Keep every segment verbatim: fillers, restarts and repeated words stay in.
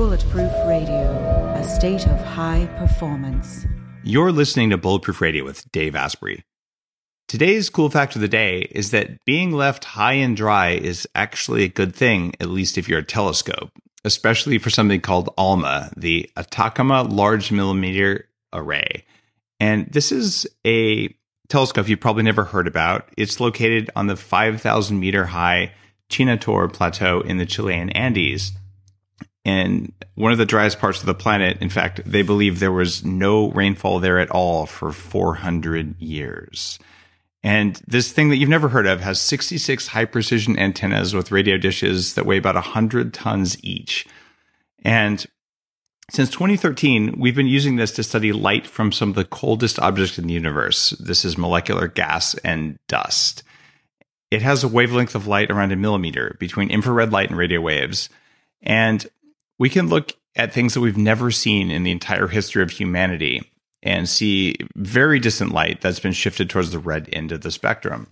Bulletproof Radio, a state of high performance. You're listening to Bulletproof Radio with Dave Asprey. Today's cool fact of the day is that being left high and dry is actually a good thing, at least if you're a telescope, especially for something called ALMA, the Atacama Large Millimeter Array. And this is a telescope you've probably never heard about. It's located on the five thousand meter high Chinator Plateau in the Chilean Andes. And one of the driest parts of the planet. In fact, they believe there was no rainfall there at all for four hundred years. And this thing that you've never heard of has sixty-six high-precision antennas with radio dishes that weigh about one hundred tons each. And since twenty thirteen, we've been using this to study light from some of the coldest objects in the universe. This is molecular gas and dust. It has a wavelength of light around a millimeter between infrared light and radio waves. And we can look at things that we've never seen in the entire history of humanity and see very distant light that's been shifted towards the red end of the spectrum.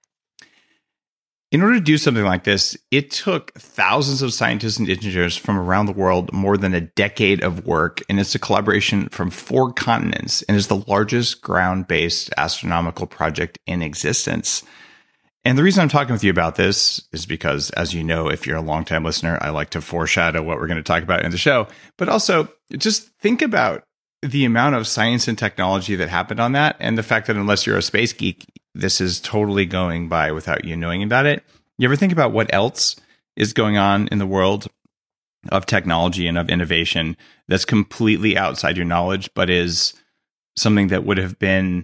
In order to do something like this, it took thousands of scientists and engineers from around the world more than a decade of work, and it's a collaboration from four continents and is the largest ground-based astronomical project in existence. And the reason I'm talking with you about this is because, as you know, if you're a longtime listener, I like to foreshadow what we're going to talk about in the show. But also, just think about the amount of science and technology that happened on that, and the fact that unless you're a space geek, this is totally going by without you knowing about it. You ever think about what else is going on in the world of technology and of innovation that's completely outside your knowledge, but is something that would have been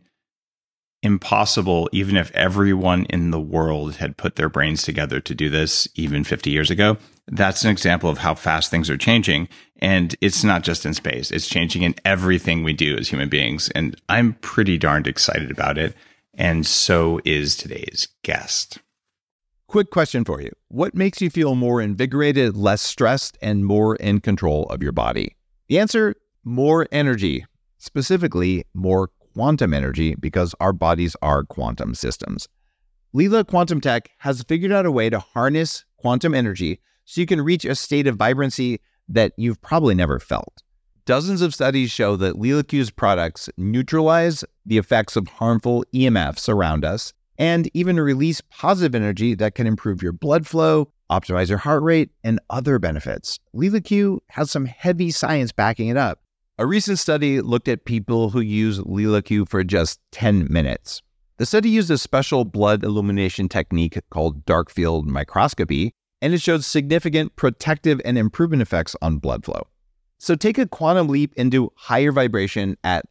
impossible even if everyone in the world had put their brains together to do this even fifty years ago? That's an example of how fast things are changing. And it's not just in space. It's changing in everything we do as human beings. And I'm pretty darned excited about it. And so is today's guest. Quick question for you. What makes you feel more invigorated, less stressed, and more in control of your body? The answer, more energy. Specifically, more quantum energy, because our bodies are quantum systems. Lila Quantum Tech has figured out a way to harness quantum energy so you can reach a state of vibrancy that you've probably never felt. Dozens of studies show that LilaQ's products neutralize the effects of harmful E M Fs around us and even release positive energy that can improve your blood flow, optimize your heart rate, and other benefits. LilaQ has some heavy science backing it up. A recent study looked at people who use LilaQ for just ten minutes. The study used a special blood illumination technique called dark field microscopy, and it showed significant protective and improvement effects on blood flow. So take a quantum leap into higher vibration at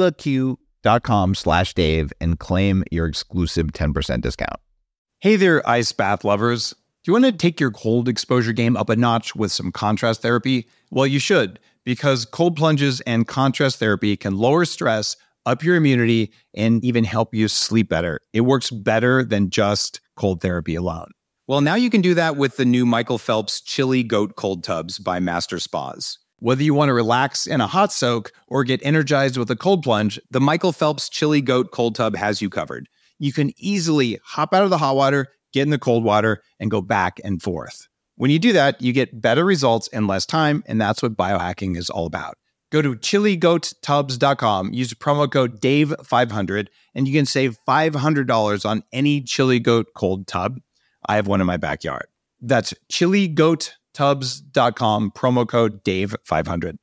lilaq.com slash Dave and claim your exclusive ten percent discount. Hey there, ice bath lovers. Do you want to take your cold exposure game up a notch with some contrast therapy? Well, you should, because cold plunges and contrast therapy can lower stress, up your immunity, and even help you sleep better. It works better than just cold therapy alone. Well, now you can do that with the new Michael Phelps Chili Goat Cold Tubs by Master Spas. Whether you want to relax in a hot soak or get energized with a cold plunge, the Michael Phelps Chili Goat Cold Tub has you covered. You can easily hop out of the hot water, get in the cold water, and go back and forth. When you do that, you get better results in less time, and that's what biohacking is all about. Go to chili goat tubs dot com, use promo code Dave five hundred, and you can save five hundred dollars on any Chili Goat cold tub. I have one in my backyard. That's chili goat tubs dot com, promo code Dave five hundred.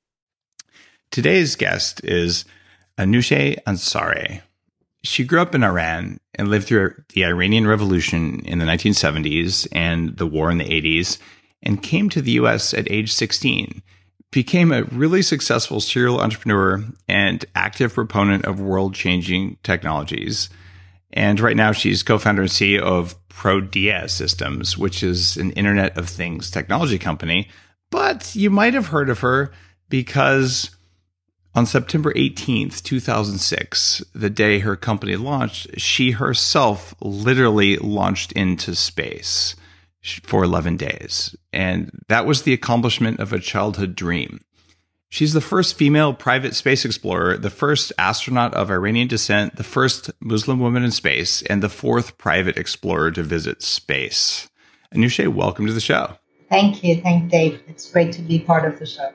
Today's guest is Anousheh Ansari. She grew up in Iran and lived through the Iranian Revolution in the nineteen seventies and the war in the eighties, and came to the U S at age sixteen. Became a really successful serial entrepreneur and active proponent of world-changing technologies. And right now she's co-founder and C E O of Prodea Systems, which is an Internet of Things technology company. But you might have heard of her because on September eighteenth, two thousand six, the day her company launched, she herself literally launched into space for eleven days. And that was the accomplishment of a childhood dream. She's the first female private space explorer, the first astronaut of Iranian descent, the first Muslim woman in space, and the fourth private explorer to visit space. Anousheh, welcome to the show. Thank you. Thank you, Dave. It's great to be part of the show.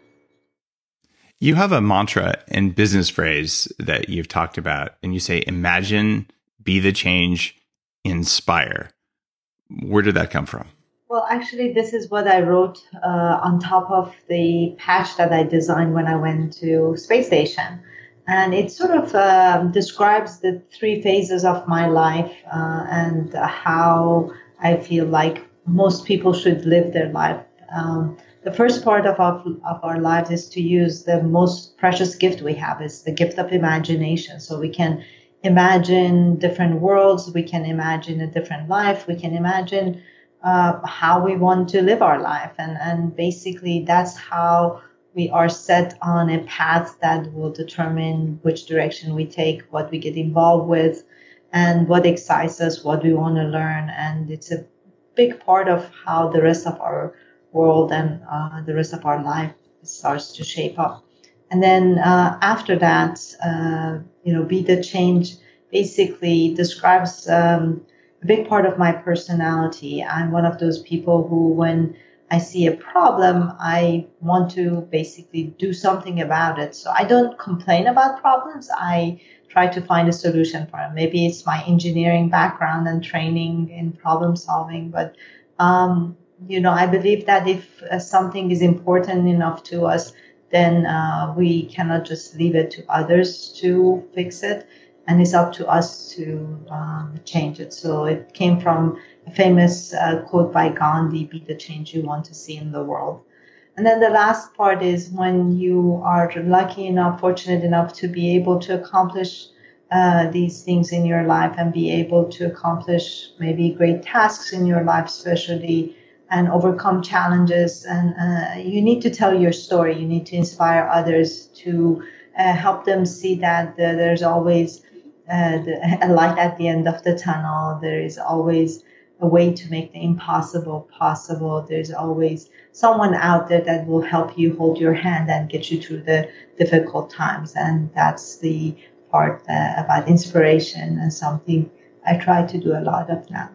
You have a mantra and business phrase that you've talked about, and you say, imagine, be the change, inspire. Where did that come from? Well, actually, this is what I wrote uh, on top of the patch that I designed when I went to space station. And it sort of uh, describes the three phases of my life uh, and how I feel like most people should live their life. Um, the first part of our, of our lives is to use the most precious gift we have, is the gift of imagination. So we can imagine different worlds, we can imagine a different life, we can imagine uh, how we want to live our life. And, and basically that's how we are set on a path that will determine which direction we take, what we get involved with, and what excites us, what we want to learn. And it's a big part of how the rest of our world and uh, the rest of our life starts to shape up. And then uh, after that, uh, you know, be the change basically describes um, a big part of my personality. I'm one of those people who, when I see a problem, I want to basically do something about it. So I don't complain about problems. I try to find a solution for them. Maybe it's my engineering background and training in problem solving. But, um, you know, I believe that if uh, something is important enough to us, then uh, we cannot just leave it to others to fix it. And it's up to us to um, change it. So it came from a famous uh, quote by Gandhi, be the change you want to see in the world. And then the last part is when you are lucky enough, fortunate enough to be able to accomplish uh, these things in your life and be able to accomplish maybe great tasks in your life, especially, and overcome challenges. And uh, you need to tell your story. You need to inspire others to uh, help them see that uh, there's always uh, the, a light at the end of the tunnel. There is always a way to make the impossible possible. There's always someone out there that will help you, hold your hand, and get you through the difficult times. And that's the part uh, about inspiration, and something I try to do a lot of now.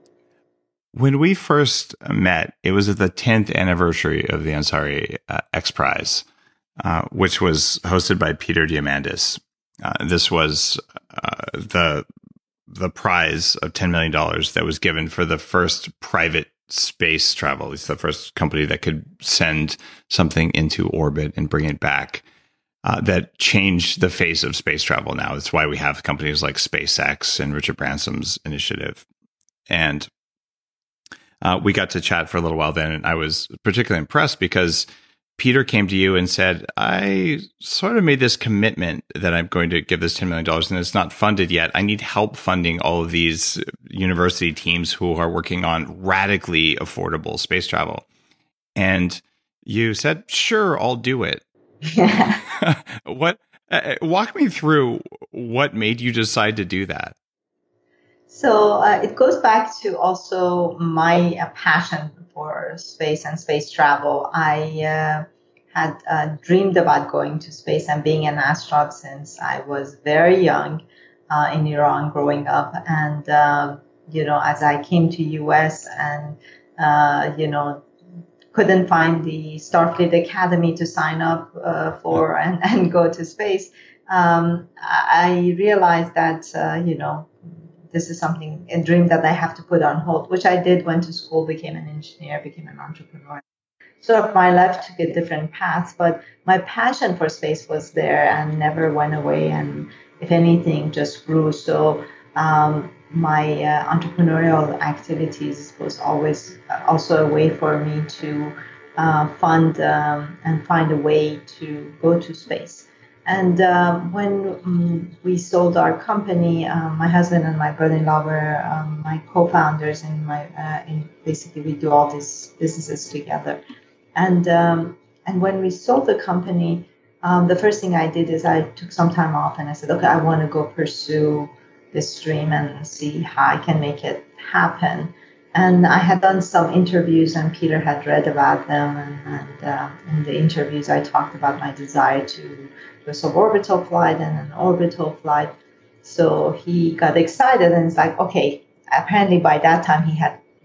When we first met, it was at the tenth anniversary of the Ansari uh, X Prize, uh, which was hosted by Peter Diamandis. Uh, this was uh, the the prize of ten million dollars that was given for the first private space travel. It's the first company that could send something into orbit and bring it back. Uh, that changed the face of space travel now. That's why we have companies like SpaceX and Richard Branson's initiative. And uh, we got to chat for a little while then, and I was particularly impressed because Peter came to you and said, I sort of made this commitment that I'm going to give this ten million dollars and it's not funded yet. I need help funding all of these university teams who are working on radically affordable space travel. And you said, sure, I'll do it. Yeah. What? Uh, walk me through what made you decide to do that. So uh, it goes back to also my uh, passion for space and space travel. I uh, had uh, dreamed about going to space and being an astronaut since I was very young uh, in Iran growing up. And, uh, you know, as I came to U S and, uh, you know, couldn't find the Starfleet Academy to sign up uh, for and, and go to space, um, I realized that, uh, you know, this is something, a dream that I have to put on hold, which I did, went to school, became an engineer, became an entrepreneur. Sort of my life took a different path, but my passion for space was there and never went away. And if anything, just grew. So um, my uh, entrepreneurial activities was always also a way for me to uh, fund um, and find a way to go to space. And um, when um, we sold our company, um, my husband and my brother-in-law were um, my co-founders, and my uh, in basically we do all these businesses together. And um, and when we sold the company, um, the first thing I did is I took some time off, and I said, okay, I want to go pursue this dream and see how I can make it happen. And I had done some interviews, and Peter had read about them. And, and uh, in the interviews, I talked about my desire to do a suborbital flight and an orbital flight. So he got excited, and it's like, okay, apparently by that time he had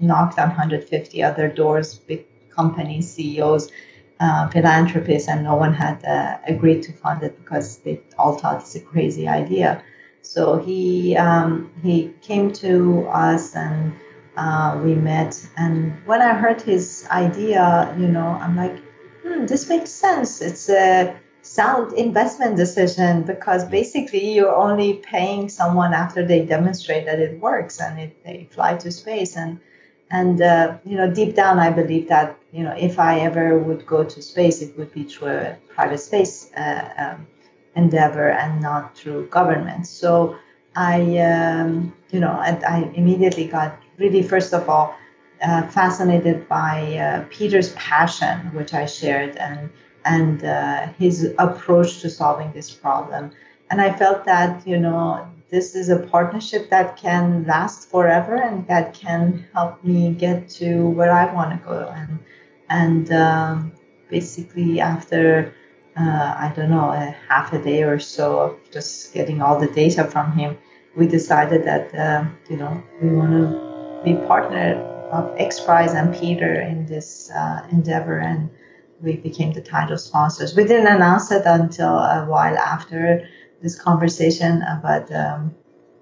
knocked on one hundred fifty other doors, big companies, C E Os, uh, philanthropists, and no one had uh, agreed to fund it because they all thought it's a crazy idea. So he um, he came to us and uh, we met. And when I heard his idea, you know, I'm like, hmm, this makes sense. It's a sound investment decision because basically you're only paying someone after they demonstrate that it works and it, they fly to space. And and uh, you know, deep down, I believe that, you know, if I ever would go to space, it would be through a private space uh, um, endeavor and not through government. So I, um, you know, and I immediately got really, first of all, uh, fascinated by uh, Peter's passion, which I shared, and and uh, his approach to solving this problem. And I felt that, you know, this is a partnership that can last forever and that can help me get to where I want to go. And and um, basically after, uh, I don't know, a half a day or so of just getting all the data from him, we decided that, uh, you know, we want to be partner of XPRIZE and Peter in this uh, endeavor. And we became the title sponsors. We didn't announce it until a while after this conversation, but um,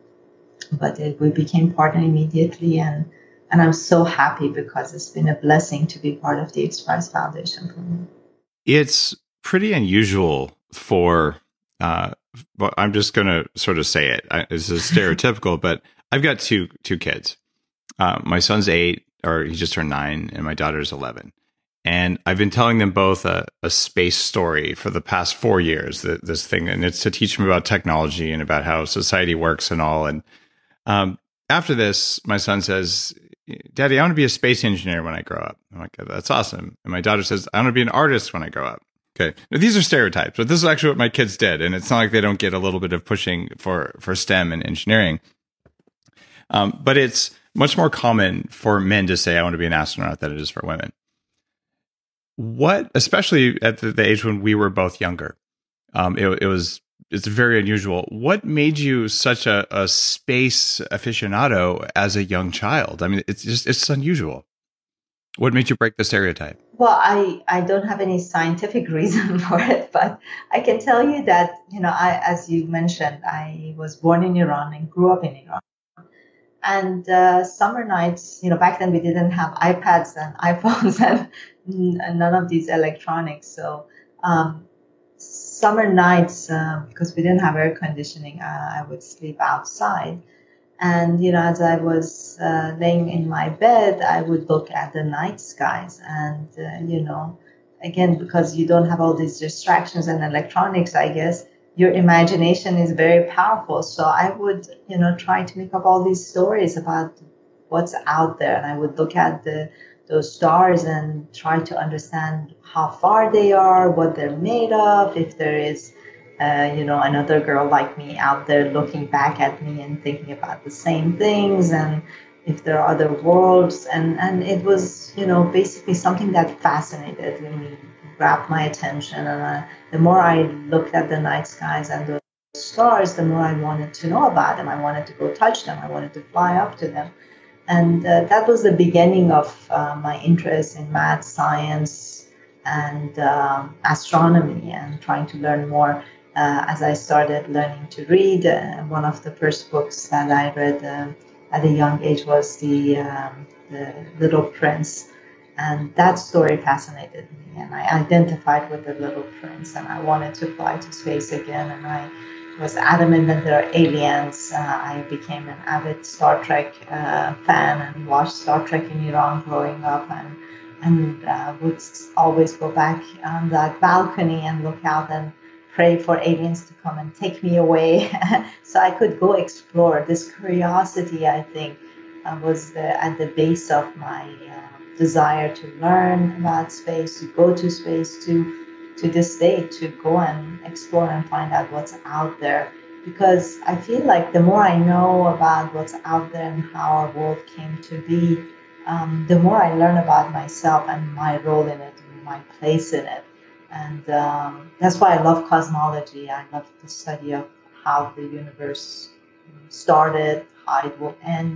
but it, we became partner immediately, and and I'm so happy because it's been a blessing to be part of the XPRIZE Foundation for me. It's pretty unusual for. Uh, well, I'm just going to sort of say it. I, this is stereotypical, but I've got two two kids. Uh, my son's eight, or he just turned nine, and my daughter's eleven. And I've been telling them both a, a space story for the past four years, th- this thing. And it's to teach them about technology and about how society works and all. And um, after this, my son says, Daddy, I want to be a space engineer when I grow up. I'm like, that's awesome. And my daughter says, I want to be an artist when I grow up. Okay. Now, these are stereotypes, but this is actually what my kids did. And it's not like they don't get a little bit of pushing for, for STEM and engineering. Um, but it's much more common for men to say, I want to be an astronaut than it is for women. What, especially at the, the age when we were both younger, um, it, it was, it's very unusual. What made you such a, a space aficionado as a young child? I mean, it's just, it's unusual. What made you break the stereotype? Well, I, I don't have any scientific reason for it, but I can tell you that, you know, I, as you mentioned, I was born in Iran and grew up in Iran. And uh, summer nights, you know, back then we didn't have iPads and iPhones and none of these electronics. So um, summer nights, uh, because we didn't have air conditioning, uh, I would sleep outside. And, you know, as I was uh, laying in my bed, I would look at the night skies. And, uh, you know, again, because you don't have all these distractions and electronics, I guess, your imagination is very powerful. So I would, you know, try to make up all these stories about what's out there. And I would look at the those stars and try to understand how far they are, what they're made of, if there is, uh, you know, another girl like me out there looking back at me and thinking about the same things, and if there are other worlds. And, and it was, you know, basically something that fascinated me, grabbed my attention. And I, the more I looked at the night skies and those stars, the more I wanted to know about them. I wanted to go touch them. I wanted to fly up to them. And uh, that was the beginning of uh, my interest in math, science, and um, astronomy, and trying to learn more. Uh, as I started learning to read, uh, one of the first books that I read uh, at a young age was the, um, the Little Prince. And that story fascinated me, and I identified with the Little Prince, and I wanted to fly to space again, and I was adamant that there are aliens. Uh, I became an avid Star Trek uh, fan and watched Star Trek in Iran growing up, and and uh, would always go back on that balcony and look out and pray for aliens to come and take me away so I could go explore. This curiosity, I think, uh, was the, at the base of my uh, desire to learn about space, to go to space, to to this day, to go and explore and find out what's out there. Because I feel like the more I know about what's out there and how our world came to be, um, the more I learn about myself and my role in it, and my place in it. And um, that's why I love cosmology. I love the study of how the universe started, how it will end,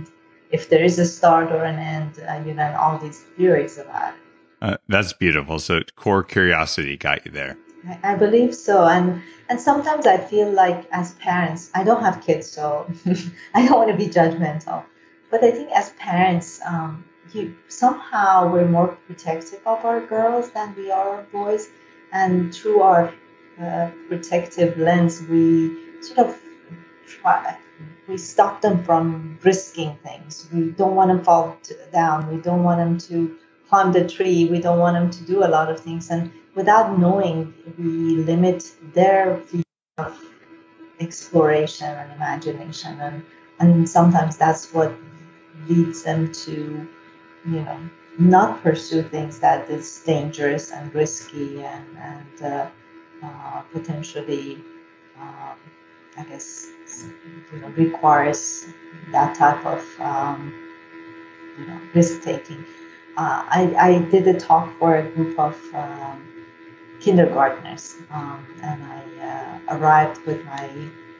if there is a start or an end, uh, you know, and all these theories about it. Uh, that's beautiful. So core curiosity got you there. I, I believe so. And and sometimes I feel like as parents, I don't have kids, so I don't want to be judgmental. But I think as parents, um, you, somehow we're more protective of our girls than we are our boys. And through our uh, protective lens, we sort of try, we stop them from risking things. We don't want them to fall down. We don't want them to climb the tree. We don't want them to do a lot of things. And without knowing, we limit their field of exploration and imagination. And, and sometimes that's what leads them to, you know, not pursue things that is dangerous and risky and, and uh, uh, potentially, um, I guess, you know, requires that type of, um, you know, risk-taking. Uh, I, I did a talk for a group of um, kindergartners, um, and I uh, arrived with my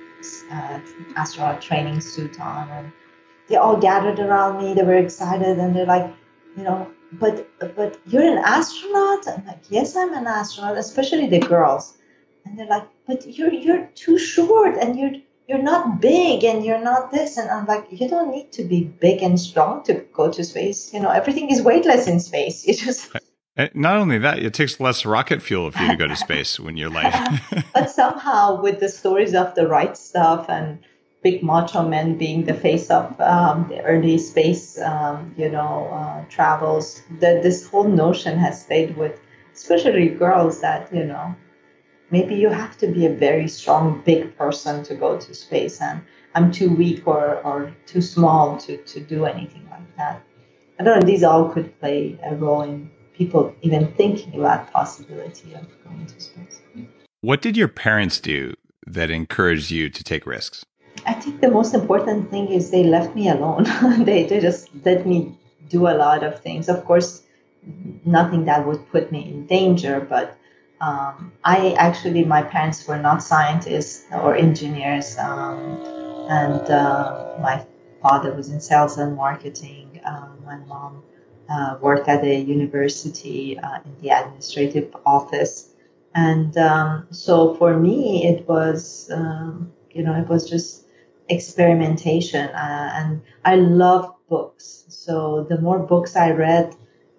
uh, astronaut training suit on, and they all gathered around me. They were excited, and they're like, you know, but but you're an astronaut? I'm like, yes, I'm an astronaut, especially the girls. And they're like, but you're you're too short, and you're you're not big, and you're not this. And I'm like, you don't need to be big and strong to go to space. You know, everything is weightless in space. You just not only that, it takes less rocket fuel for you to go to space when you're light. But somehow, with the stories of the right stuff and big macho men being the face of um, the early space, um, you know, uh, travels, that this whole notion has stayed with, especially girls, that, you know, maybe you have to be a very strong, big person to go to space, and I'm too weak or, or too small to, to do anything like that. I don't know, these all could play a role in people even thinking about possibility of going to space. What did your parents do that encouraged you to take risks? I think the most important thing is they left me alone. they, they just let me do a lot of things. Of course, nothing that would put me in danger, but um, I actually, my parents were not scientists or engineers, um, and uh, my father was in sales and marketing. Uh, my mom uh, worked at a university uh, in the administrative office. And um, so for me, it was, um, you know, it was just experimentation. Uh, and I love books. So the more books I read,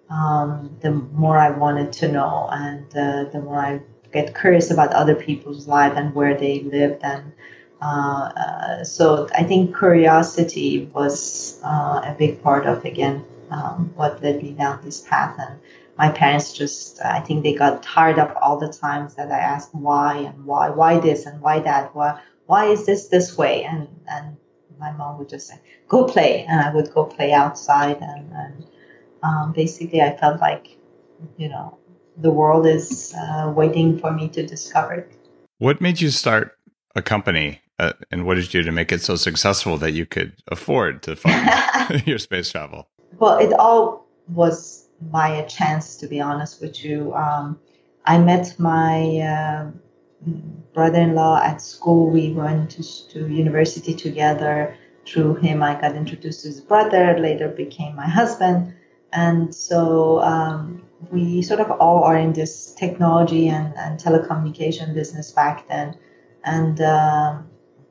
um, the more I wanted to know. And uh, the more I get curious about other people's lives and where they lived. And uh, uh, so I think curiosity was uh, a big part of, again, um, what led me down this path. And my parents just, I think they got tired of all the times that I asked why and why, why this and why that, why, why is this this way? And and my mom would just say, go play. And I would go play outside. And, and um, basically I felt like, you know, the world is uh, waiting for me to discover it. What made you start a company? Uh, and what did you do to make it so successful that you could afford to fund your space travel? Well, it all was by a chance, to be honest with you. Um, I met my uh, brother-in-law at school. We went to, to university together. Through him, I got introduced to his brother, later became my husband. And so um, we sort of all are in this technology and, and telecommunication business back then. And uh,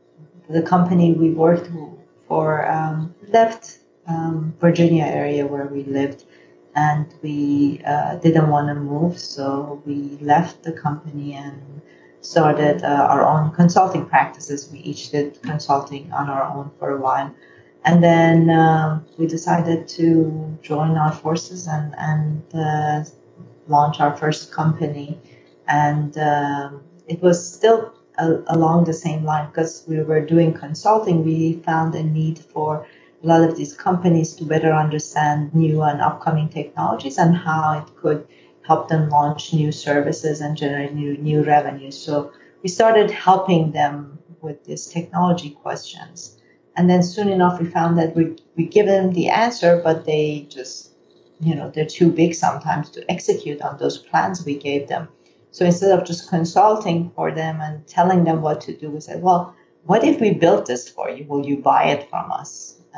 the company we worked for um, left um, Virginia area where we lived. And we uh, didn't want to move, so we left the company and started uh, our own consulting practices. We each did consulting on our own for a while. And then uh, we decided to join our forces and, and uh, launch our first company. And uh, it was still a, along the same line, because we were doing consulting. We found a need for a lot of these companies to better understand new and upcoming technologies and how it could help them launch new services and generate new new revenues. So we started helping them with these technology questions. And then soon enough, we found that we we give them the answer, but they just, you know, they're too big sometimes to execute on those plans we gave them. So instead of just consulting for them and telling them what to do, we said, well, what if we built this for you? Will you buy it from us?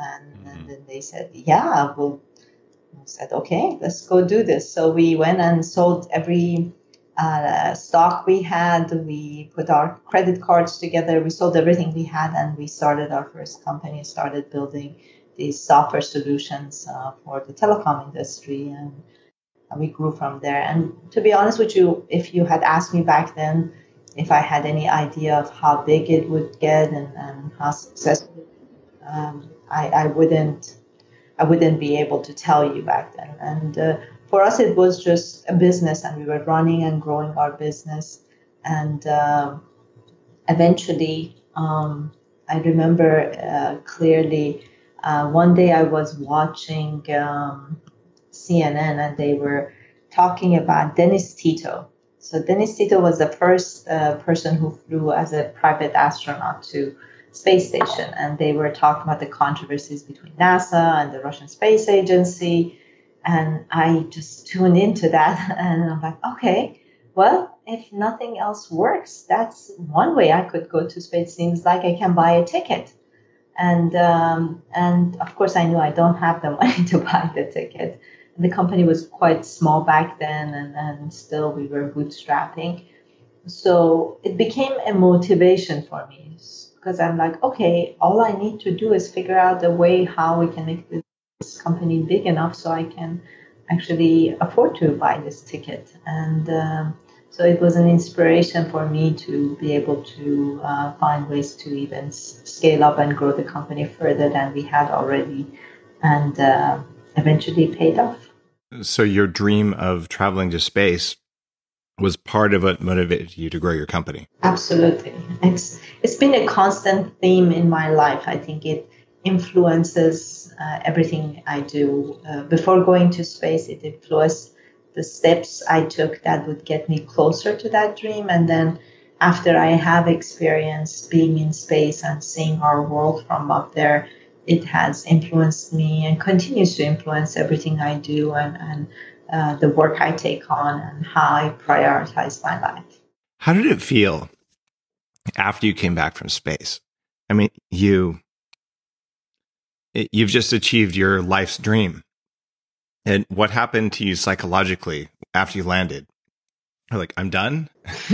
And, Mm-hmm. and then they said, yeah, well, I said, okay, let's go do this. So we went and sold every uh, stock we had. We put our credit cards together. We sold everything we had, and we started our first company, started building these software solutions uh, for the telecom industry. And we grew from there. And to be honest with you, if you had asked me back then if I had any idea of how big it would get and, and how successful, um, I, I wouldn't I wouldn't be able to tell you back then. And uh, for us, it was just a business, and we were running and growing our business. And uh, eventually, um, I remember uh, clearly, uh, one day I was watching um, C N N, and they were talking about Dennis Tito. So Dennis Tito was the first uh, person who flew as a private astronaut to space station, and they were talking about the controversies between NASA and the Russian Space Agency. And I just tuned into that, and I'm like, okay, well, if nothing else works, that's one way I could go to space. Seems like I can buy a ticket. And um, and of course, I knew I don't have the money to buy the ticket. The company was quite small back then, and, and still we were bootstrapping. So it became a motivation for me, because I'm like, okay, all I need to do is figure out a way how we can make this company big enough so I can actually afford to buy this ticket. And um, so it was an inspiration for me to be able to uh, find ways to even s- scale up and grow the company further than we had already, and uh, eventually paid off. So your dream of traveling to space was part of what motivated you to grow your company. Absolutely. It's it's been a constant theme in my life. I think it influences uh, everything I do. Uh, before going to space, it influenced the steps I took that would get me closer to that dream. And then after I have experience being in space and seeing our world from up there, it has influenced me and continues to influence everything I do, and, and uh, the work I take on and how I prioritize my life. How did it feel after you came back from space? I mean, you, you've just achieved your life's dream. And what happened to you psychologically after you landed? You're like, I'm done?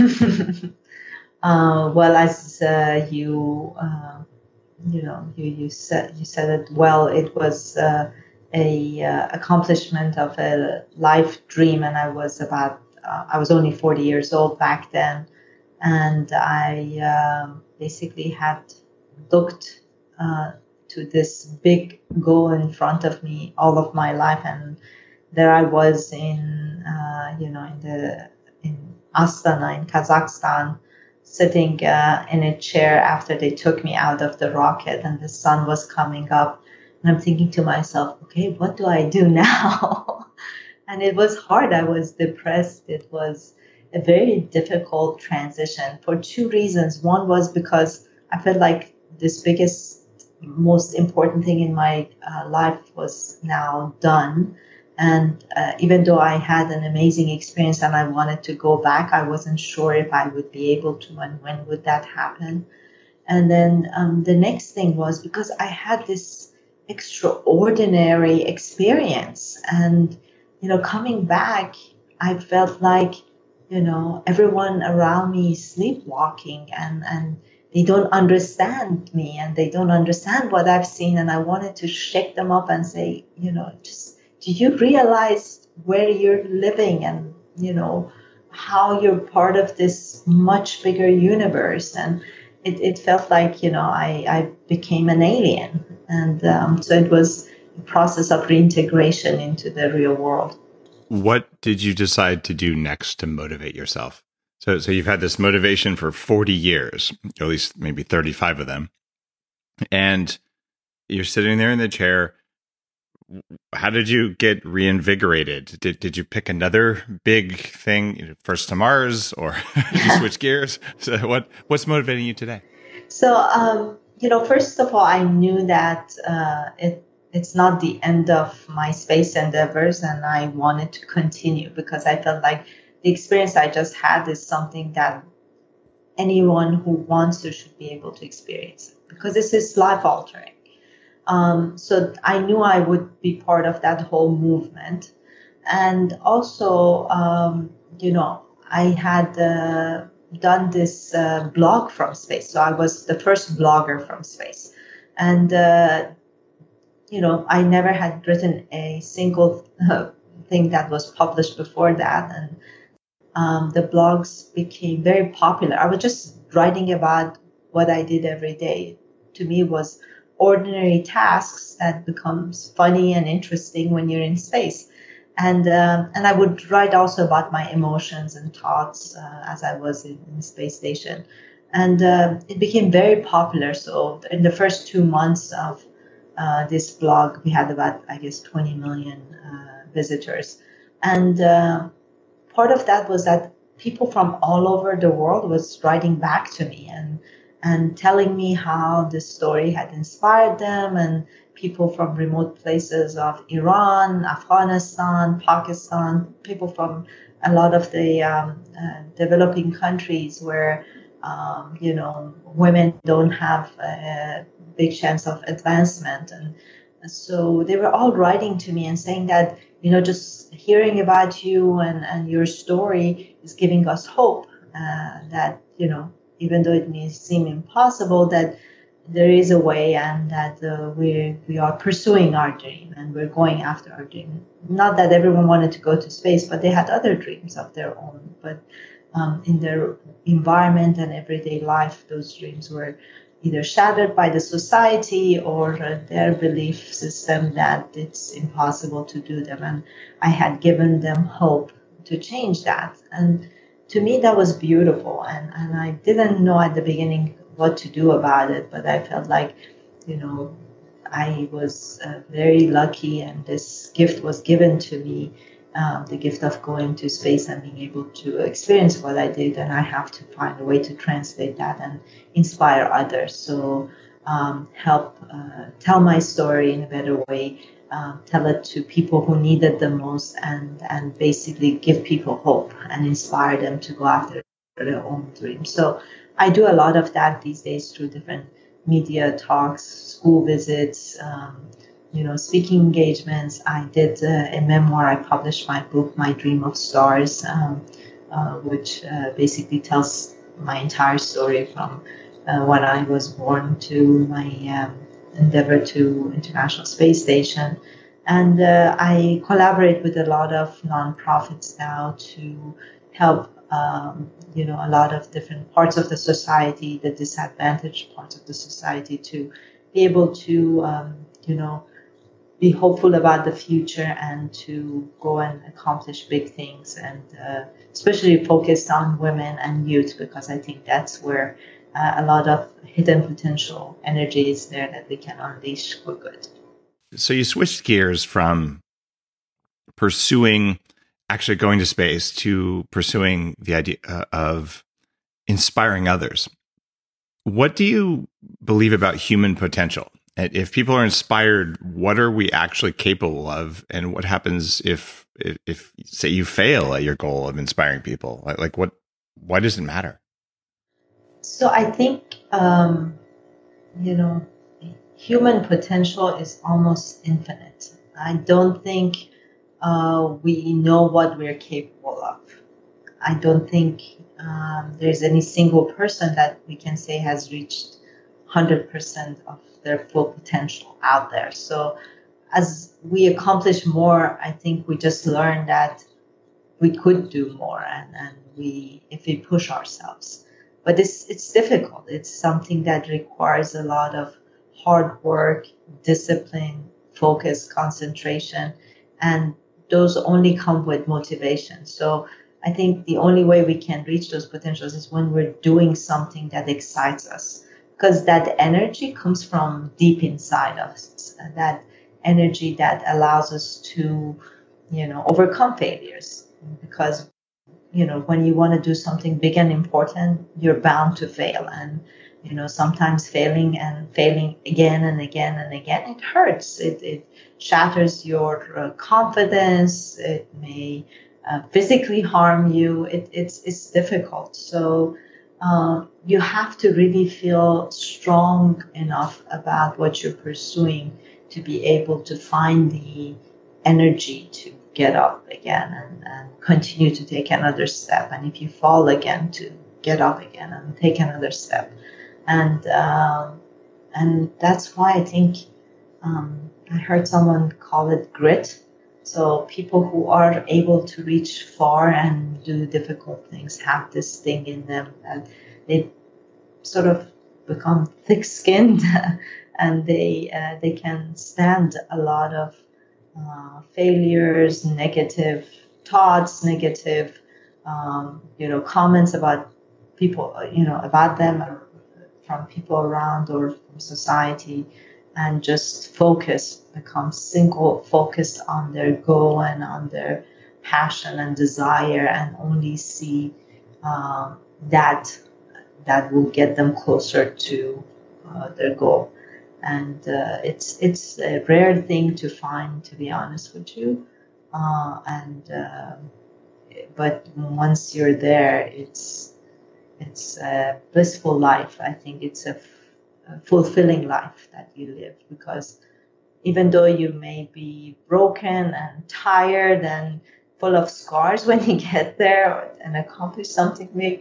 uh, well, as uh, you... Uh, you know, you, you said you said it well. It was uh, a uh, accomplishment of a life dream, and I was about uh, I was only forty years old back then, and I um, basically had looked uh, to this big goal in front of me all of my life, and there I was in uh, you know in the in Astana in Kazakhstan, sitting uh, in a chair after they took me out of the rocket, and the sun was coming up, and I'm thinking to myself, okay, what do I do now? And it was hard. I was depressed. It was a very difficult transition for two reasons. One was because I felt like this biggest, most important thing in my uh, life was now done. And uh, even though I had an amazing experience and I wanted to go back, I wasn't sure if I would be able to, and when would that happen. And then um, the next thing was because I had this extraordinary experience, and, you know, coming back, I felt like, you know, everyone around me is sleepwalking, and, and they don't understand me, and they don't understand what I've seen. And I wanted to shake them up and say, you know, just, do you realize where you're living, and, you know, how you're part of this much bigger universe? And it, it felt like, you know, I, I became an alien. And um, so it was a process of reintegration into the real world. What did you decide to do next to motivate yourself? So, so you've had this motivation for forty years, or at least maybe thirty-five of them. And you're sitting there in the chair. How did you get reinvigorated? Did did you pick another big thing, first to Mars, or did you switch gears? So what what's motivating you today? So um, you know, first of all, I knew that uh, it it's not the end of my space endeavors, and I wanted to continue because I felt like the experience I just had is something that anyone who wants to should be able to experience, because this is life altering. Um, so I knew I would be part of that whole movement. And also, um, you know, I had uh, done this uh, blog from space. So I was the first blogger from space. And, uh, you know, I never had written a single uh, thing that was published before that. And um, the blogs became very popular. I was just writing about what I did every day. To me, it was ordinary tasks that becomes funny and interesting when you're in space. And um, and I would write also about my emotions and thoughts uh, as I was in, in the space station. And uh, it became very popular. So in the first two months of uh, this blog, we had about, I guess, twenty million uh, visitors. And uh, part of that was that people from all over the world was writing back to me and and telling me how this story had inspired them, and people from remote places of Iran, Afghanistan, Pakistan, people from a lot of the um, uh, developing countries where, um, you know, women don't have a big chance of advancement. And so they were all writing to me and saying that, you know, just hearing about you and, and your story is giving us hope uh, that, you know, even though it may seem impossible, that there is a way, and that uh, we we are pursuing our dream and we're going after our dream. Not that everyone wanted to go to space, but they had other dreams of their own. But um, in their environment and everyday life, those dreams were either shattered by the society or uh, their belief system that it's impossible to do them. And I had given them hope to change that. And to me, that was beautiful. And, and I didn't know at the beginning what to do about it, but I felt like, you know, I was uh, very lucky, and this gift was given to me, um, the gift of going to space and being able to experience what I did, and I have to find a way to translate that and inspire others. So um, help uh, tell my story in a better way, um, tell it to people who need it the most, and, and basically give people hope and inspire them to go after their own dreams. So I do a lot of that these days through different media talks, school visits, um, you know, speaking engagements. I did uh, a memoir. I published my book, My Dream of Stars, um, uh, which uh, basically tells my entire story from uh, when I was born to my um, endeavor to International Space Station. And uh, I collaborate with a lot of nonprofits now to help Um, you know, a lot of different parts of the society, the disadvantaged parts of the society, to be able to, um, you know, be hopeful about the future and to go and accomplish big things, and uh, especially focused on women and youth, because I think that's where uh, a lot of hidden potential energy is there that we can unleash for good. So you switched gears from pursuing actually going to space to pursuing the idea uh, of inspiring others. What do you believe about human potential? And if people are inspired, what are we actually capable of? And what happens if, if, if say you fail at your goal of inspiring people? Like, like what, why does it matter? So I think, um, you know, human potential is almost infinite. I don't think Uh, we know what we're capable of. I don't think um, there's any single person that we can say has reached one hundred percent of their full potential out there. So as we accomplish more, I think we just learn that we could do more, and, and we if we push ourselves. But it's it's difficult. It's something that requires a lot of hard work, discipline, focus, concentration, and those only come with motivation. So I think the only way we can reach those potentials is when we're doing something that excites us, because that energy comes from deep inside us, that energy that allows us to, you know, overcome failures. Because, you know, when you want to do something big and important, you're bound to fail. And, you know, sometimes failing and failing again and again and again, it hurts. It, it shatters your uh, confidence. It may uh, physically harm you. It, it's it's difficult. So uh, you have to really feel strong enough about what you're pursuing to be able to find the energy to get up again and, and continue to take another step. And if you fall again, to get up again and take another step. And um, and that's why I think um, I heard someone call it grit. So people who are able to reach far and do difficult things have this thing in them that they sort of become thick-skinned and they uh, they can stand a lot of uh, failures, negative thoughts, negative um, you know comments about people, you know about them or from people around or from society. And just focus, become single focused on their goal and on their passion and desire, and only see uh, that that will get them closer to uh, their goal. And uh, it's it's a rare thing to find, to be honest with you. Uh, and uh, but once you're there, it's it's a blissful life. I think it's a fulfilling life that you live, because even though you may be broken and tired and full of scars when you get there and accomplish something big,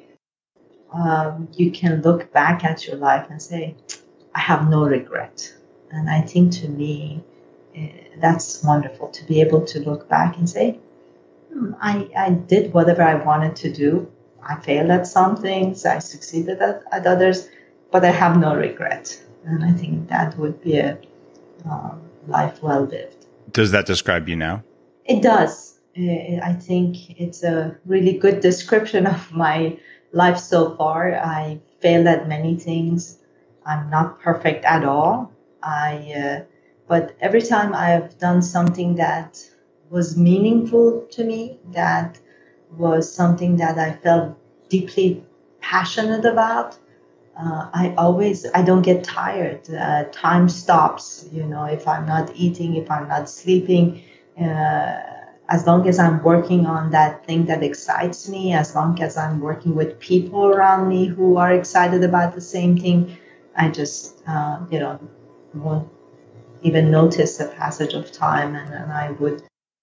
um, you can look back at your life and say, I have no regret. And I think to me, uh, that's wonderful to be able to look back and say, hmm, I, I did whatever I wanted to do. I failed at some things, I succeeded at, at others, but I have no regret. And I think that would be a uh, life well lived. Does that describe you now? It does. I think it's a really good description of my life so far. I failed at many things. I'm not perfect at all. I, uh, but every time I've done something that was meaningful to me, that was something that I felt deeply passionate about, Uh, I always, I don't get tired. Uh, time stops, you know, if I'm not eating, if I'm not sleeping, uh, as long as I'm working on that thing that excites me, as long as I'm working with people around me who are excited about the same thing, I just, uh, you know, won't even notice the passage of time. And, and I would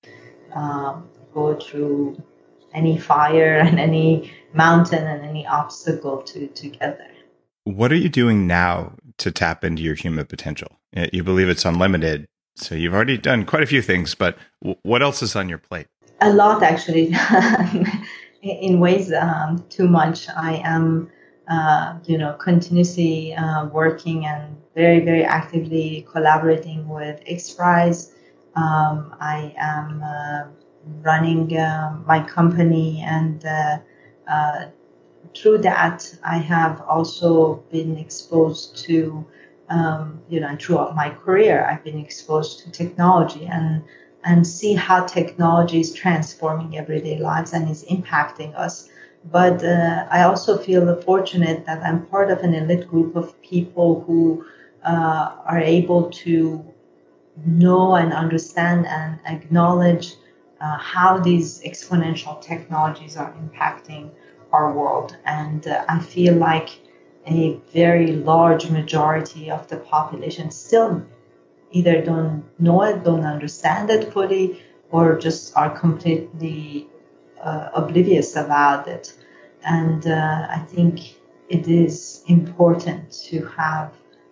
um, go through any fire and any mountain and any obstacle to, to get there. What are you doing now to tap into your human potential? You believe it's unlimited, so you've already done quite a few things, but what else is on your plate? A lot, actually. In ways, um, too much. I am, uh, you know, continuously uh, working and very, very actively collaborating with X Prize. Um, I am uh, running uh, my company, and uh, uh, through that, I have also been exposed to, um, you know, throughout my career, I've been exposed to technology and and see how technology is transforming everyday lives and is impacting us. But uh, I also feel fortunate that I'm part of an elite group of people who uh, are able to know and understand and acknowledge uh, how these exponential technologies are impacting our world. And uh, I feel like a very large majority of the population still either don't know it, don't understand it fully, or just are completely uh, oblivious about it. And uh, I think it is important to have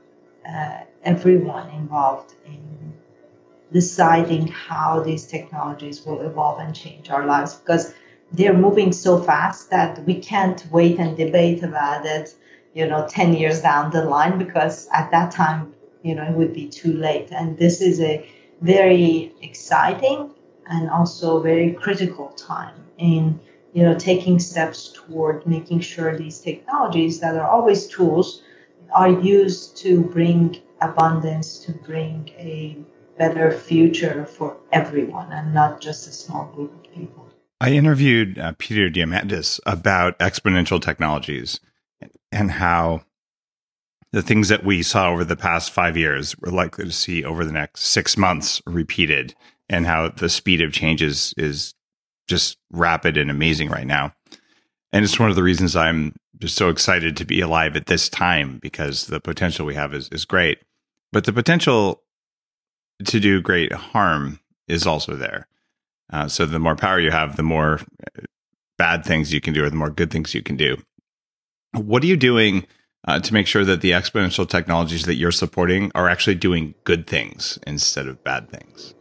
uh, everyone involved in deciding how these technologies will evolve and change our lives, because they're moving so fast that we can't wait and debate about it, you know, ten years down the line, because at that time, you know, it would be too late. And this is a very exciting and also very critical time in, you know, taking steps toward making sure these technologies that are always tools are used to bring abundance, to bring a better future for everyone and not just a small group of people. I interviewed uh, Peter Diamandis about exponential technologies and how the things that we saw over the past five years we're likely to see over the next six months repeated, and how the speed of change is, is just rapid and amazing right now. And it's one of the reasons I'm just so excited to be alive at this time, because the potential we have is, is great. But the potential to do great harm is also there. Uh, so the more power you have, the more bad things you can do, or the more good things you can do. What are you doing uh, to make sure that the exponential technologies that you're supporting are actually doing good things instead of bad things?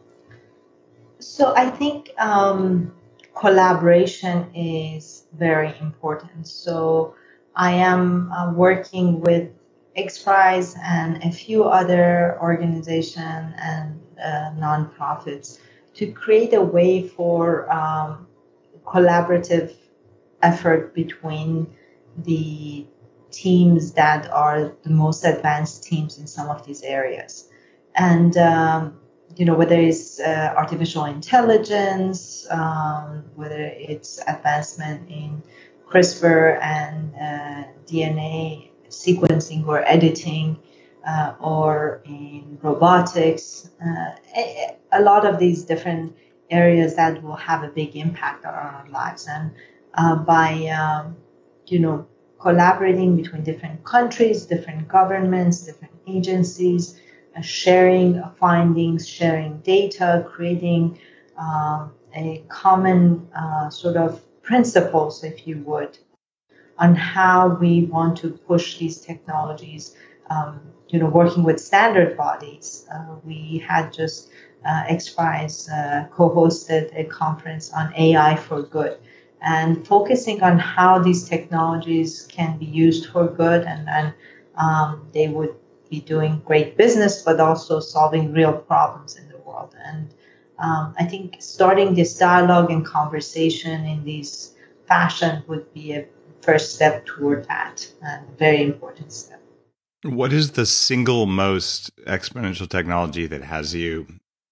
So I think um, collaboration is very important. So I am uh, working with XPRIZE and a few other organizations and uh, nonprofits to create a way for um, collaborative effort between the teams that are the most advanced teams in some of these areas. And, um, you know, whether it's uh, artificial intelligence, um, whether it's advancement in CRISPR and uh, D N A sequencing or editing, uh, or in robotics, uh, a, a lot of these different areas that will have a big impact on our lives. And uh, by, um, you know, collaborating between different countries, different governments, different agencies, uh, sharing findings, sharing data, creating uh, a common uh, sort of principles, if you would, on how we want to push these technologies. Um, you know, working with standard bodies, uh, we had just uh, XPRIZE uh, co-hosted a conference on A I for good, and focusing on how these technologies can be used for good, and then um, they would be doing great business, but also solving real problems in the world. And um, I think starting this dialogue and conversation in this fashion would be a first step toward that, and a very important step. What is the single most exponential technology that has you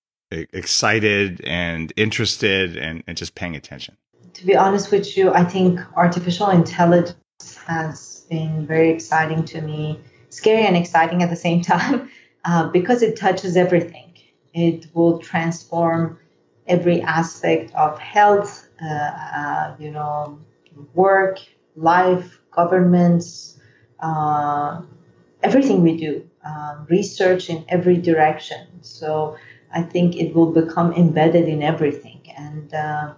excited and interested and, and just paying attention? To be honest with you, I think artificial intelligence has been very exciting to me, scary and exciting at the same time, uh, because it touches everything. It will transform every aspect of health, uh, uh, you know, work, life, governments, uh, everything we do, um, research in every direction. So I think it will become embedded in everything. And uh,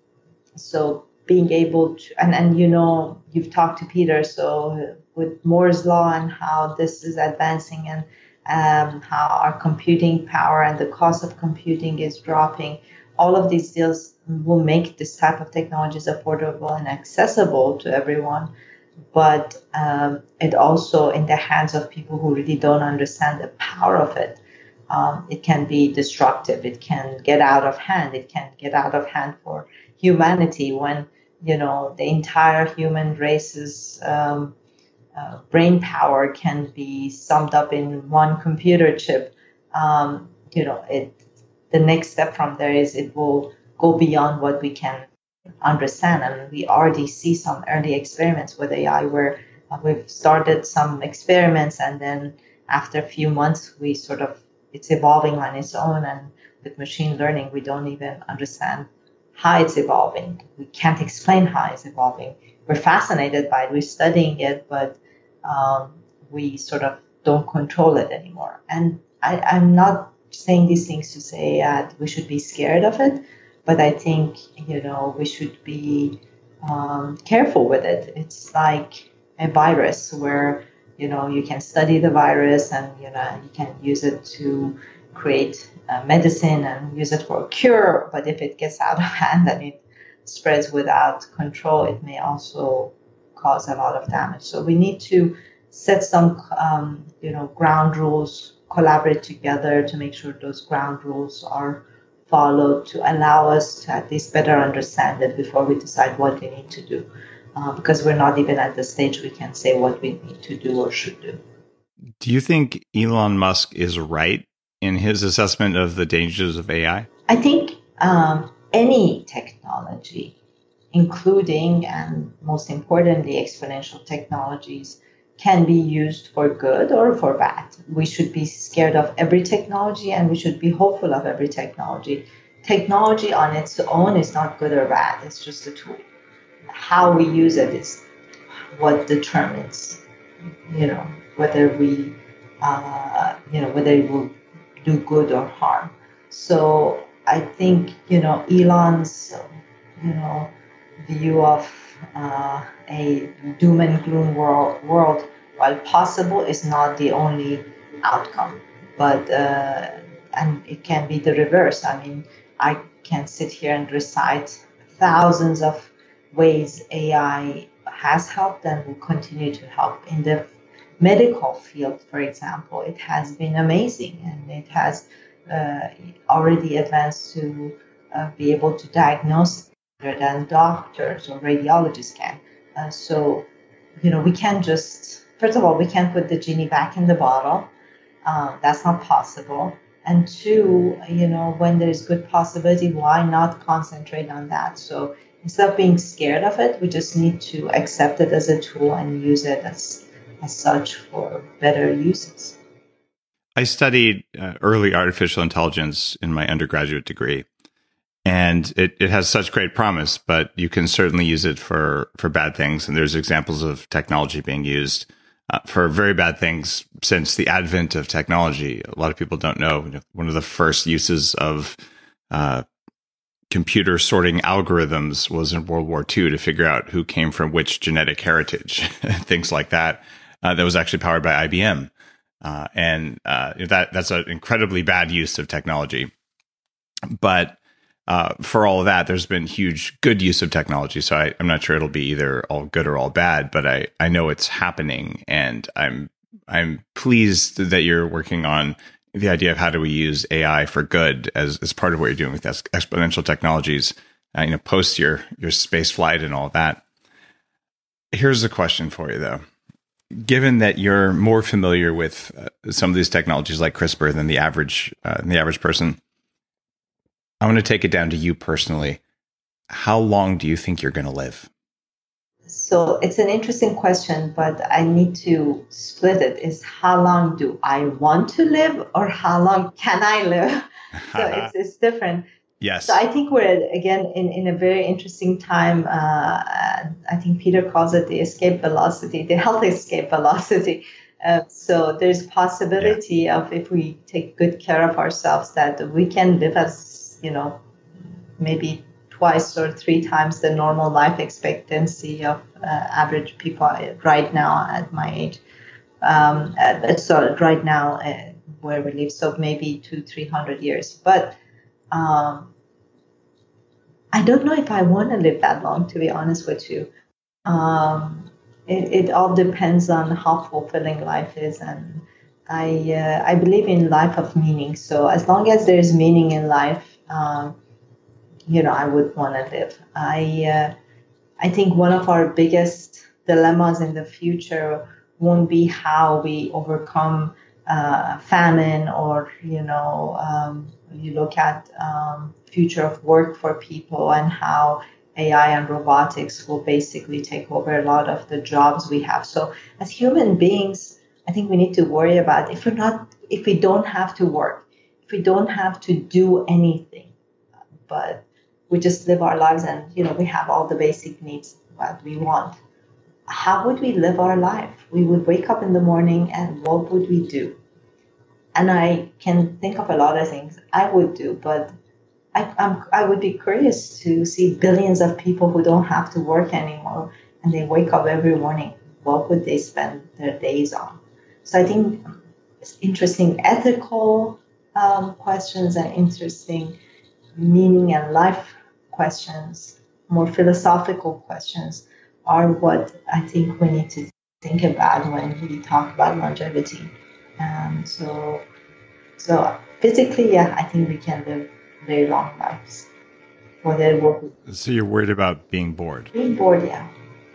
so being able to, and, and you know, you've talked to Peter, so with Moore's Law and how this is advancing, and um, how our computing power and the cost of computing is dropping, all of these deals will make this type of technologies affordable and accessible to everyone. But um, it also, in the hands of people who really don't understand the power of it, um, it can be destructive. It can get out of hand. It can get out of hand for humanity when, you know, the entire human race's um, uh, brain power can be summed up in one computer chip. Um, you know, it. The next step from there is it will go beyond what we can understand. And we already see some early experiments with A I where uh, we've started some experiments, and then after a few months, we sort of, it's evolving on its own. And with machine learning, we don't even understand how it's evolving. We can't explain how it's evolving. We're fascinated by it. We're studying it, but um, we sort of don't control it anymore. And I, I'm not saying these things to say that uh, we should be scared of it, but I think, you know, we should be um, careful with it. It's like a virus where, you know, you can study the virus and, you know, you can use it to create uh, medicine and use it for a cure. But if it gets out of hand and it spreads without control, it may also cause a lot of damage. So we need to set some, um, you know, ground rules, collaborate together to make sure those ground rules are followed, to allow us to at least better understand it before we decide what we need to do. Uh, because we're not even at the stage we can say what we need to do or should do. Do you think Elon Musk is right in his assessment of the dangers of A I? I think um, any technology, including and most importantly exponential technologies, can be used for good or for bad. We should be scared of every technology, and we should be hopeful of every technology. Technology on its own is not good or bad. It's just a tool. how we use it is what determines, you know, whether we, uh, you know, whether it will do good or harm. So I think, you know, Elon's, you know, view of uh, a doom and gloom world, world, while possible, is not the only outcome. But, uh, and it can be the reverse. I mean, I can sit here and recite thousands of ways A I has helped and will continue to help. In the medical field, for example, it has been amazing, and it has uh, already advanced to uh, be able to diagnose better than doctors or radiologists can. Uh, so, you know, we can't just, first of all, we can't put the genie back in the bottle. Uh, that's not possible. And two, you know, when there's good possibility, why not concentrate on that? So instead of being scared of it, we just need to accept it as a tool and use it as, as such for better uses. I studied uh, early artificial intelligence in my undergraduate degree, and it, it has such great promise, but you can certainly use it for, for bad things. And there's examples of technology being used Uh, for very bad things since the advent of technology. A lot of people don't know, you know one of the first uses of uh, computer sorting algorithms was in World War Two to figure out who came from which genetic heritage, things like that. Uh, that was actually powered by I B M. Uh, and uh, that that's an incredibly bad use of technology. But uh, for all of that, there's been huge good use of technology. So I, I'm not sure it'll be either all good or all bad, but I, I know it's happening, and I'm I'm pleased that you're working on the idea of how do we use A I for good as, as part of what you're doing with exponential technologies, uh, you know, post your your space flight and all that. Here's a question for you, though. Given that you're more familiar with uh, some of these technologies like CRISPR than the average uh, than the average person, I want to take it down to you personally. How long do you think you're going to live? So it's an interesting question, but I need to split it. Is how long do I want to live, or how long can I live? So it's, it's different. Yes. So I think we're, again, in, in a very interesting time. Uh, I think Peter calls it the escape velocity, the health escape velocity. Uh, so there's possibility yeah. of, if we take good care of ourselves, that we can live as, you know, maybe twice or three times the normal life expectancy of uh, average people right now at my age. Um, uh, so right now uh, where we live, so maybe two, three hundred years. But um, I don't know if I want to live that long, to be honest with you. Um, it, it all depends on how fulfilling life is, and I uh, I believe in life of meaning. So as long as there's meaning in life, um, you know, I would want to live. I uh, I think one of our biggest dilemmas in the future won't be how we overcome uh, famine, or, you know, um, you look at um, future of work for people and how A I and robotics will basically take over a lot of the jobs we have. So as human beings, I think we need to worry about if we're not, if we don't have to work, if we don't have to do anything, but we just live our lives and, you know, we have all the basic needs that we want. How would we live our life? We would wake up in the morning, and what would we do? And I can think of a lot of things I would do, but I, I'm, I would be curious to see billions of people who don't have to work anymore, and they wake up every morning. What would they spend their days on? So I think it's interesting ethical um, questions and interesting meaning and life questions, more philosophical questions, are what I think we need to think about when we talk about longevity. Um, so, so physically, yeah, I think we can live very long lives. Whether we're, so you're worried about being bored? Being bored, yeah.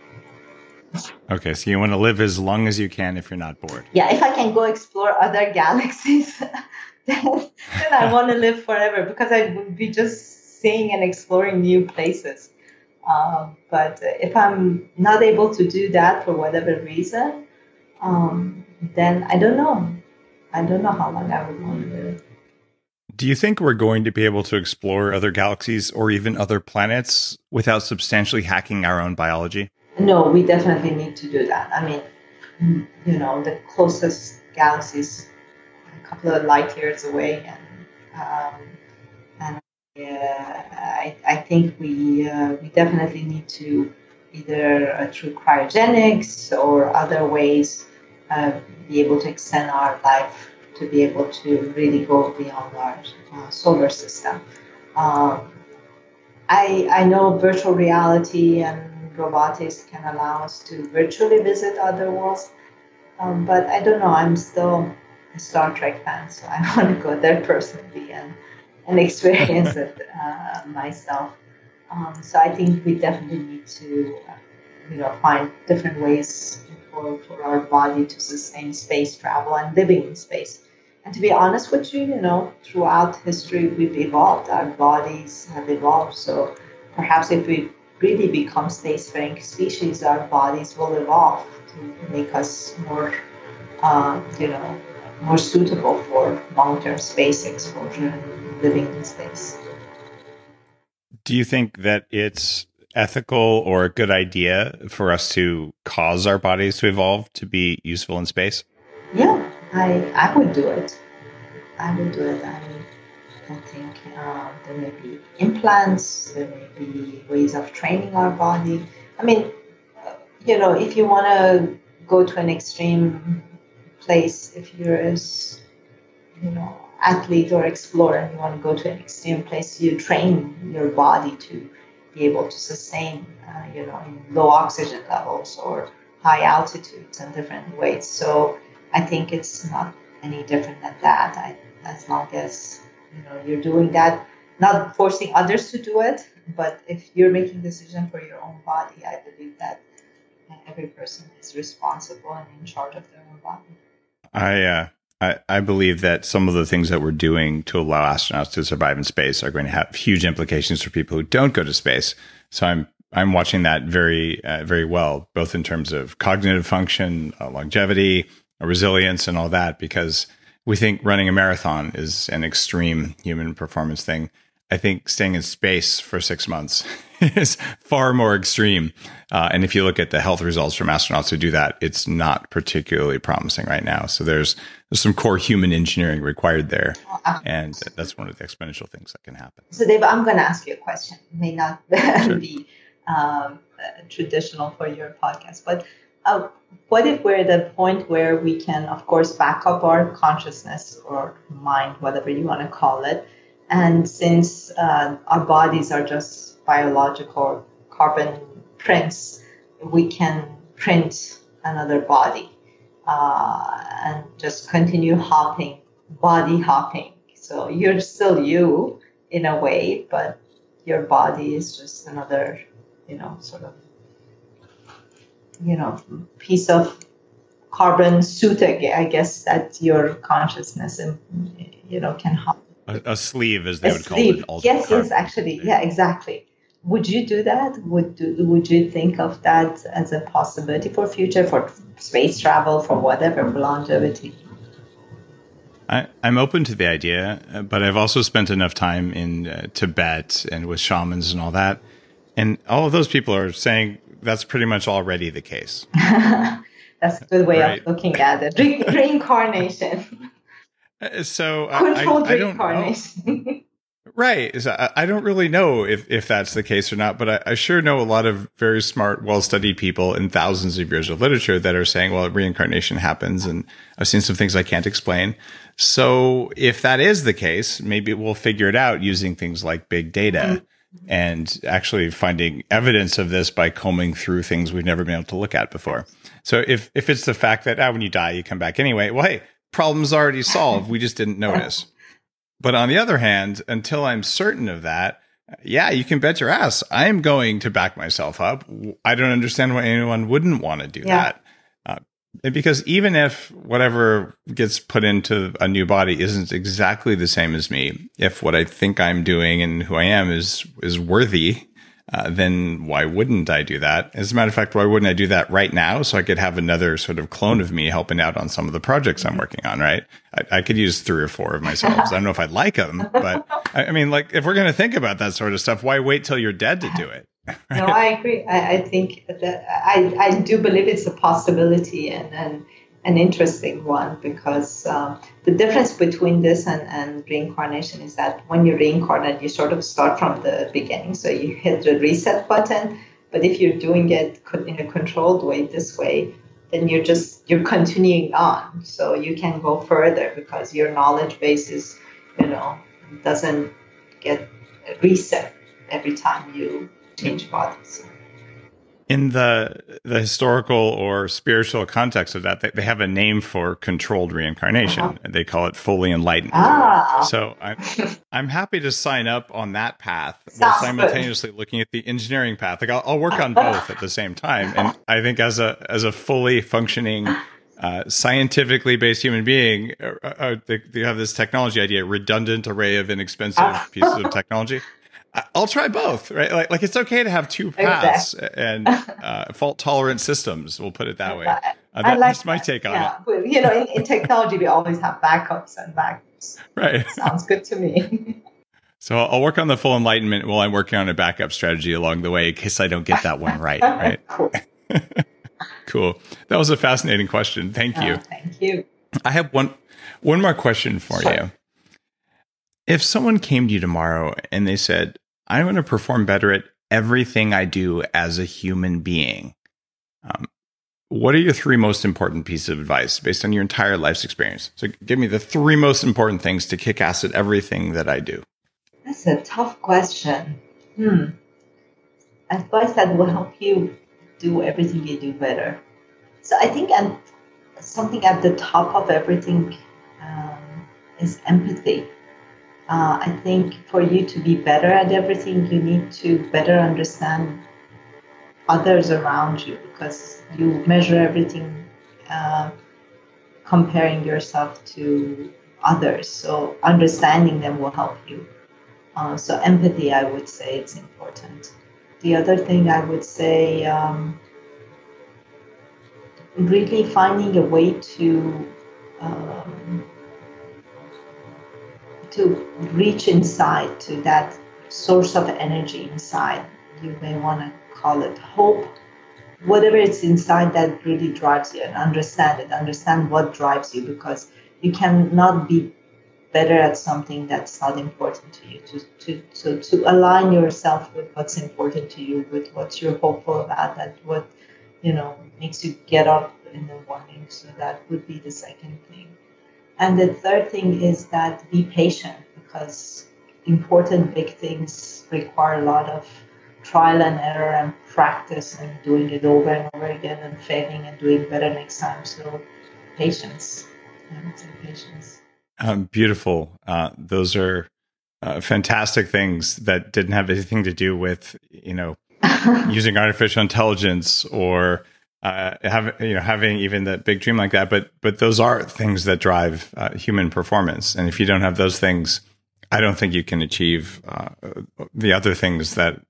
Okay, so you want to live as long as you can if you're not bored. Yeah, if I can go explore other galaxies, then, then I want to live forever, because I would be just seeing and exploring new places. Um, but if I'm not able to do that for whatever reason, um, then I don't know. I don't know how long I would want to live. Do you think we're going to be able to explore other galaxies or even other planets without substantially hacking our own biology? No, we definitely need to do that. I mean, you know, the closest galaxies a couple of light years away, and um, and uh, I, I think we uh, we definitely need to either uh, through cryogenics or other ways uh, be able to extend our life to be able to really go beyond our uh, solar system. Um, I I know virtual reality and robotics can allow us to virtually visit other worlds, um, but I don't know. I'm still a Star Trek fan, so I want to go there personally and and experience it uh, myself. Um, so I think we definitely need to, uh, you know, find different ways for, for our body to sustain space travel and living in space. And to be honest with you, you know, throughout history we've evolved. Our bodies have evolved. So perhaps if we really become spacefaring species, our bodies will evolve to make us more, uh, you know, more suitable for long-term space exposure and living in space. Do you think that it's ethical or a good idea for us to cause our bodies to evolve to be useful in space? Yeah, I I would do it. I would do it. I don't think uh, there may be implants, there may be ways of training our body. I mean, uh, you know, if you want to go to an extreme place, if you're a, you know, athlete or explorer and you want to go to an extreme place, you train your body to be able to sustain, uh, you know, in low oxygen levels or high altitudes and different weights. So I think it's not any different than that. I, as long as, you know, you're doing that, not forcing others to do it, but if you're making a decision for your own body, I believe that every person is responsible and in charge of their own body. I, uh, I, I believe that some of the things that we're doing to allow astronauts to survive in space are going to have huge implications for people who don't go to space. So I'm I'm watching that very uh, very well, both in terms of cognitive function, uh, longevity, uh, resilience, and all that. Because we think running a marathon is an extreme human performance thing. I think staying in space for six months is far more extreme. Uh, and if you look at the health results from astronauts who do that, it's not particularly promising right now. So there's there's some core human engineering required there. And that's one of the exponential things that can happen. So Dave, I'm going to ask you a question. It may not Sure. be um, uh, traditional for your podcast, but uh, what if we're at the point where we can, of course, back up our consciousness or mind, whatever you want to call it, and since uh, our bodies are just biological carbon prints, we can print another body uh, and just continue hopping, body hopping. So you're still you in a way, but your body is just another, you know, sort of, you know, piece of carbon suit, I guess, that your consciousness, and you know, can hop. A, a sleeve, as they A would sleeve. call it. Yes, yes, actually. Yeah, exactly. Would you do that? Would do, would you think of that as a possibility for future, for space travel, for whatever, for longevity? I, I'm open to the idea, uh, but I've also spent enough time in uh, Tibet and with shamans and all that. And all of those people are saying that's pretty much already the case. That's a good way Right. of looking at it. Re- reincarnation. Uh, So I, I, Controlled I don't know. reincarnation. Right. So I, I don't really know if, if that's the case or not, but I, I sure know a lot of very smart, well-studied people in thousands of years of literature that are saying, well, reincarnation happens. And I've seen some things I can't explain. So if that is the case, maybe we'll figure it out using things like big data and actually finding evidence of this by combing through things we've never been able to look at before. So if, if it's the fact that ah, when you die, you come back anyway, well, hey, problem's already solved. We just didn't notice. But on the other hand, until I'm certain of that, yeah, you can bet your ass I'm going to back myself up. I don't understand why anyone wouldn't want to do Yeah. that. Uh, because even if whatever gets put into a new body isn't exactly the same as me, if what I think I'm doing and who I am is is worthy, uh, then why wouldn't I do that? As a matter of fact, why wouldn't I do that right now so I could have another sort of clone of me helping out on some of the projects I'm working on, right? I, I could use three or four of myself. I don't know if I'd like them, but I, I mean, like, if we're going to think about that sort of stuff, why wait till you're dead to do it? Right? No, I agree. I, I think that I, I do believe it's a possibility and, and an interesting one, because um, the difference between this and, and reincarnation is that when you reincarnate, you sort of start from the beginning. So you hit the reset button. But if you're doing it in a controlled way this way, then you're just, you're continuing on. So you can go further because your knowledge base is, you know, doesn't get reset every time you change bodies. In the the historical or spiritual context of that, they, they have a name for controlled reincarnation. Uh-huh. And they call it fully enlightened. Ah. So I'm I'm happy to sign up on that path Sounds while simultaneously good. Looking at the engineering path. Like I'll, I'll work on both at the same time. And I think as a as a fully functioning, uh, scientifically based human being, uh, uh, they, they have this technology idea, redundant array of inexpensive pieces of technology. I'll try both, right? Like, like it's okay to have two paths exactly. and uh, fault-tolerant systems. We'll put it that way. Uh, that, like that's my take on yeah. it. You know, in, in technology, we always have backups and backups. Right. Sounds good to me. So I'll work on the full enlightenment while I'm working on a backup strategy along the way in case I don't get that one right. Right. Cool. Cool. That was a fascinating question. Thank you. Uh, thank you. I have one one more question for sure. you. If someone came to you tomorrow and they said, I'm going to perform better at everything I do as a human being, um, what are your three most important pieces of advice based on your entire life's experience? So give me the three most important things to kick ass at everything that I do. That's a tough question. Hmm. Advice that will help you do everything you do better. So I think I'm, something at the top of everything um, is empathy. Uh, I think for you to be better at everything, you need to better understand others around you, because you measure everything uh, comparing yourself to others. So understanding them will help you. Uh, so empathy, I would say it's important. The other thing I would say, um, really finding a way to um, to reach inside to that source of energy inside. You may want to call it hope, whatever it's inside that really drives you, and understand it, understand what drives you, because you cannot be better at something that's not important to you. To, to, so to align yourself with what's important to you, with what you're hopeful about, that what, you know, makes you get up in the morning. So that would be the second thing. And the third thing is that be patient, because important big things require a lot of trial and error and practice and doing it over and over again and failing and doing better next time. So patience. I would say patience. Um, beautiful. Uh, those are uh, fantastic things that didn't have anything to do with, you know, using artificial intelligence or uh, have, you know, having even that big dream like that. But but those are things that drive uh, human performance. And if you don't have those things, I don't think you can achieve uh, the other things that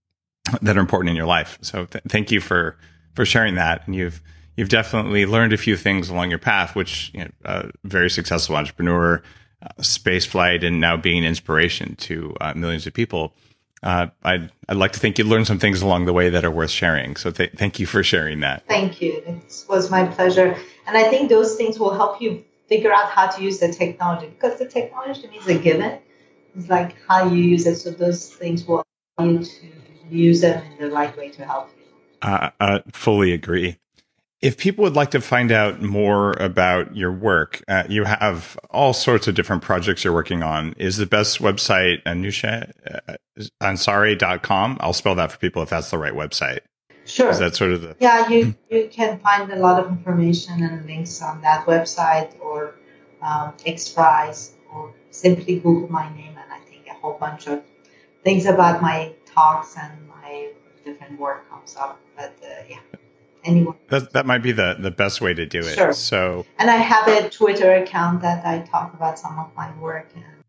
that are important in your life. So th- thank you for for sharing that. And you've you've definitely learned a few things along your path, which, you know, a very successful entrepreneur, uh, space flight, and now being an inspiration to uh, millions of people. Uh, I'd, I'd like to think you learned some things along the way that are worth sharing. So th- thank you for sharing that. Thank you. It was my pleasure. And I think those things will help you figure out how to use the technology, because the technology to me is a given. It's like how you use it. So those things will allow you to use them in the right way to help you. Uh, uh, fully agree. If people would like to find out more about your work, uh, you have all sorts of different projects you're working on. Is the best website Anusha uh, Ansari dot com? I'll spell that for people if that's the right website. Sure. Is that sort of the... Yeah, you, you can find a lot of information and links on that website, or um, XPRIZE, or simply Google my name, and I think a whole bunch of things about my talks and my different work comes up. But uh, yeah. Anyone. That that might be the, the best way to do it. Sure. So, and I have a Twitter account that I talk about some of my work. And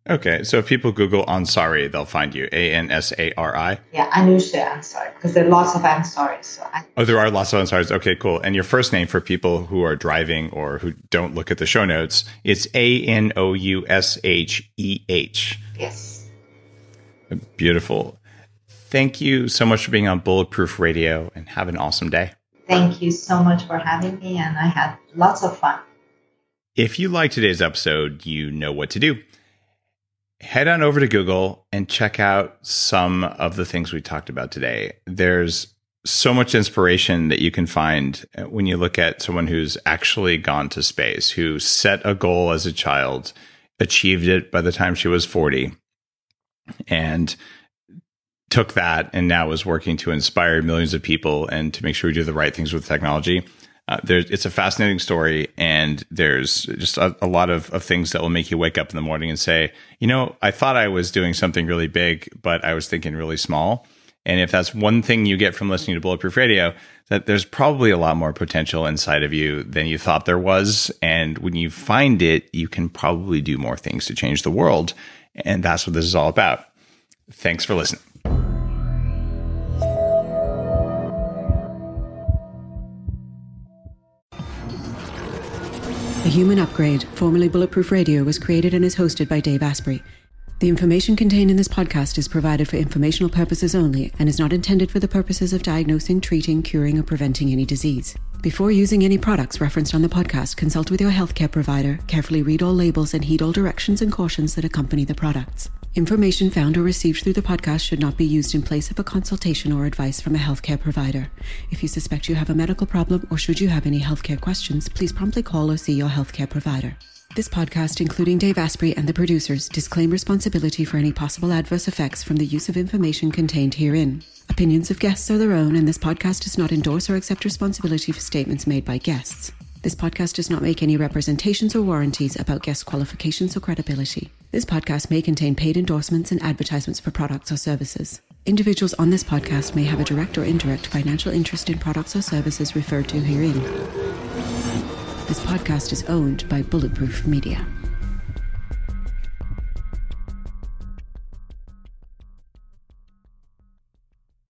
Okay, so if people Google Ansari, they'll find you. A N S A R I? Yeah, Anusha Ansari, because there are lots of Ansaris. So I- oh, there are lots of Ansaris. Okay, cool. And your first name for people who are driving or who don't look at the show notes, it's A N O U S H E H. Yes. Beautiful. Thank you so much for being on Bulletproof Radio, and have an awesome day. Thank you so much for having me, and I had lots of fun. If you like today's episode, you know what to do. Head on over to Google and check out some of the things we talked about today. There's so much inspiration that you can find when you look at someone who's actually gone to space, who set a goal as a child, achieved it by the time she was forty, and took that and now is working to inspire millions of people and to make sure we do the right things with technology. Uh, there's, it's a fascinating story, and there's just a, a lot of, of things that will make you wake up in the morning and say, you know, I thought I was doing something really big, but I was thinking really small. And if that's one thing you get from listening to Bulletproof Radio, that there's probably a lot more potential inside of you than you thought there was. And when you find it, you can probably do more things to change the world. And that's what this is all about. Thanks for listening. The Human Upgrade, formerly Bulletproof Radio, was created and is hosted by Dave Asprey. The information contained in this podcast is provided for informational purposes only and is not intended for the purposes of diagnosing, treating, curing, or preventing any disease. Before using any products referenced on the podcast, consult with your healthcare provider, carefully read all labels, and heed all directions and cautions that accompany the products. Information found or received through the podcast should not be used in place of a consultation or advice from a healthcare provider. If you suspect you have a medical problem or should you have any healthcare questions, please promptly call or see your healthcare provider. This podcast, including Dave Asprey and the producers, disclaim responsibility for any possible adverse effects from the use of information contained herein. Opinions of guests are their own, and this podcast does not endorse or accept responsibility for statements made by guests. This podcast does not make any representations or warranties about guest qualifications or credibility. This podcast may contain paid endorsements and advertisements for products or services. Individuals on this podcast may have a direct or indirect financial interest in products or services referred to herein. This podcast is owned by Bulletproof Media.